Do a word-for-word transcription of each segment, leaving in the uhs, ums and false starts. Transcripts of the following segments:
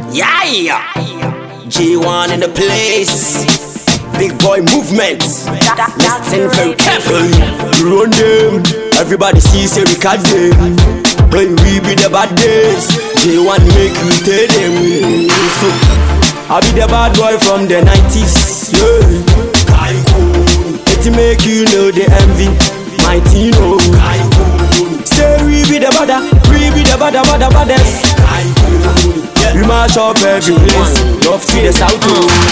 Yeah, J one in the place. Big boy movement. Listen very carefully. Run them. Everybody sees a record them. When we be the bad days, J one make you tell them. So I be the bad boy from the nineties. Yeah. It make you know the envy. My Tino. Say we be the bada, we be the bada bada baddest. We march up every place, love to the south.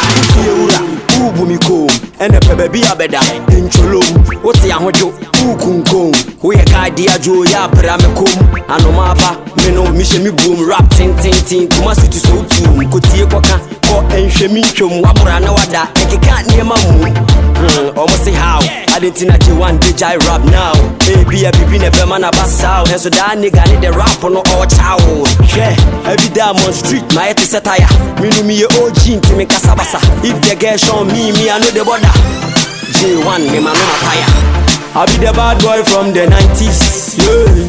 Who bumi kom, and the baby abeda in Cholum. What's the Yahojo? Who kun kom? Who ya Kadia Jo ya Pramekum? Anomaba, Meno, Mission me boom, rap tin tin tin, Kumasi to so too. Kotia Kwaka, or Enshemichum, Wamurana Wada, and you can't near Mamu. Almost say how I didn't think you want to jai rap now. Baby, I be in a Berman Bassau, and so that nigga need the rap on all chow. Yeah, every day I'm on street, my head is a tire. Me know me a O G to make a sabasa. If the girl show me, me I know the border. J one, me man on fire. I be the bad boy from the nineties. Yeah,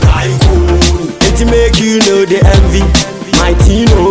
it make you know the envy. My Tino.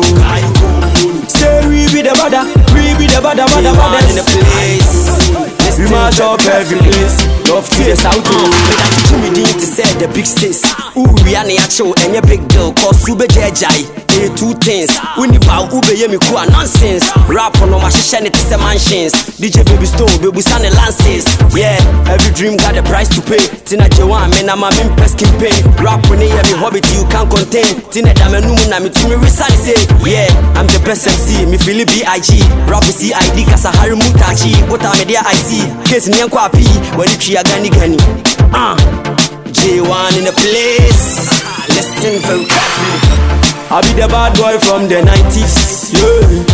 Say we be the bada, we be the bada bada bada in the place. We march up every place, love to the south. That's Jimmy Dean to say the big states. Ooh, we are natural and your big girl cause Sube Jai. Hey, two things. We need about Ube Yemi Kua nonsense. Rap on my shisha it is a mansions. D J Baby Stone, Baby Sunny Lances. Yeah, every dream got a price to pay. Tina Jawan, man, I'm a min peskin pay. Rap when they have a hobby you can't contain. Tina Damanu, I'm to me resign say. Yeah, I'm the best M C, me feel it B I G. Rap is C I D, Kasa Hari Mutachi. What I'm media I see. Case me and Kwapi, when you try Gani Gani. Ah, J one in the place. Listen very carefully. I be the bad boy from the nineties. Yeah,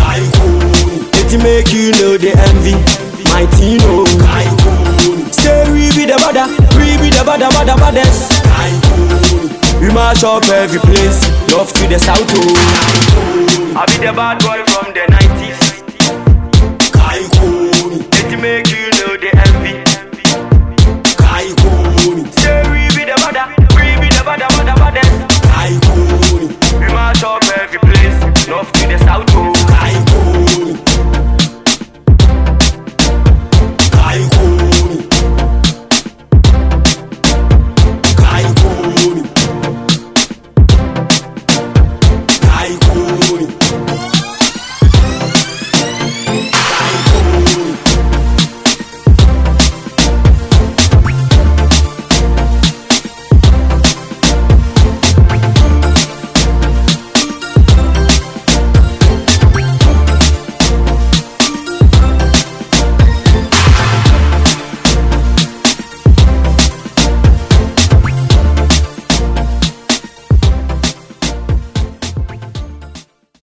it make you know the envy. My Tino. Say we be the bada, we be the bada bada baddest. We march up every place, love to the south. I be the bad boy from the nineties. It make you